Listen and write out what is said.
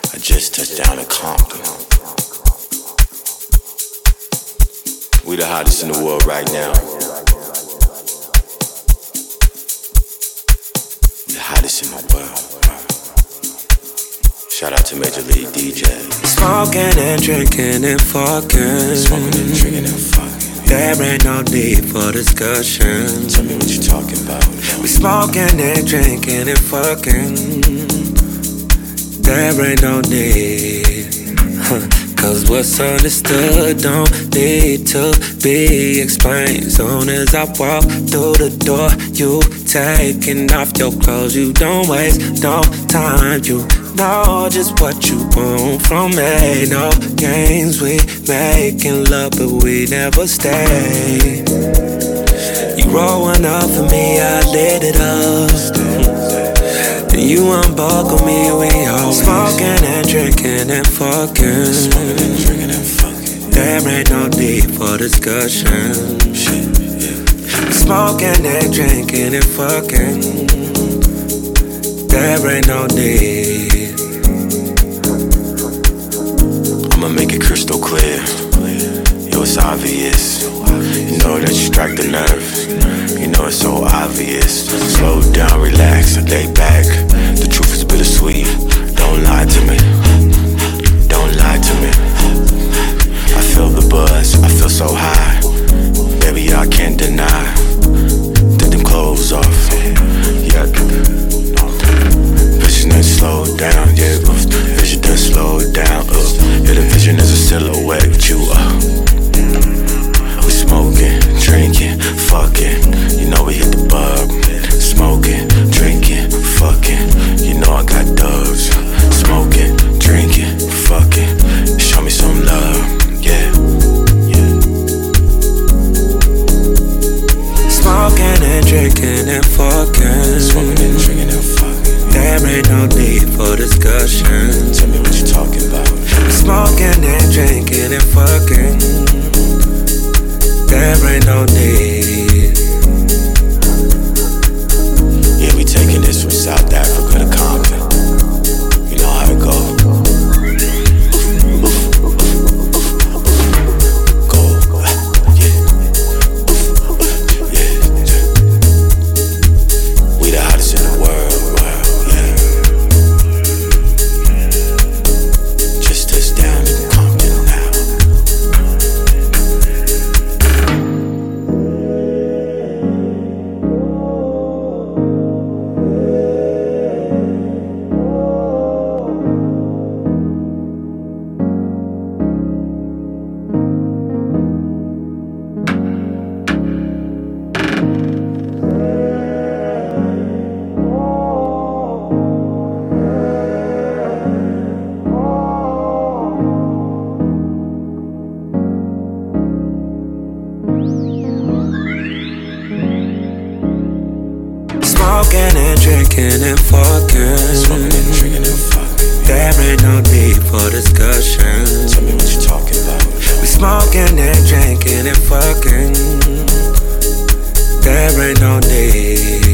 I just touched down in Compton. We the hottest in the world right now. The hottest in the world. Shout out to Major League DJ. Smoking and drinking and fucking. Smoking and drinking and fucking. There ain't no need for discussion. Tell me what you talking about. We smoking and drinking and fucking. There ain't no need. Cause what's understood don't need to be explained. Soon as I walk through the door, you taking off your clothes. You don't waste no time. You know just what you want from me. No games, we making love, but we never stay. You roll one up for me, I lit it up. Then you unbuckle me, we all smoking and drinking and fucking. Smoking and drinking and fucking. There ain't no need for discussion. Shit, yeah. Smoking and drinking and fucking. There ain't no need. I'ma make it crystal clear. Yo, it's obvious. You know that you strike the nerve. You know it's so obvious. Slow down, relax, lay back. The truth is bittersweet. Don't lie to me. Don't lie to me. I feel the buzz, I feel so high. Baby, I can't deny. Take them clothes off. Yeah. Vision done slowed down, yeah. Vision done slowed down. Yeah, the vision is a silhouette with you. We smoking, drinking, fucking. You know we hit the bug. Smoking, drinking, fucking. You know I got dubs. Smoking, drinking, fucking. Show me some love, yeah. Smoking and drinking and fucking. Smoking and drinking and fucking. There ain't no need for discussion. Tell me what you talking about. Smoking and drinking and fucking. There ain't no need. Yeah, we taking this from South Africa to Compton. You know how it go. Smoking and drinking and fucking. Smoking and drinking and fucking. There ain't no need for discussion. Tell me what you talking about. We smoking and drinking and fucking. There ain't no need.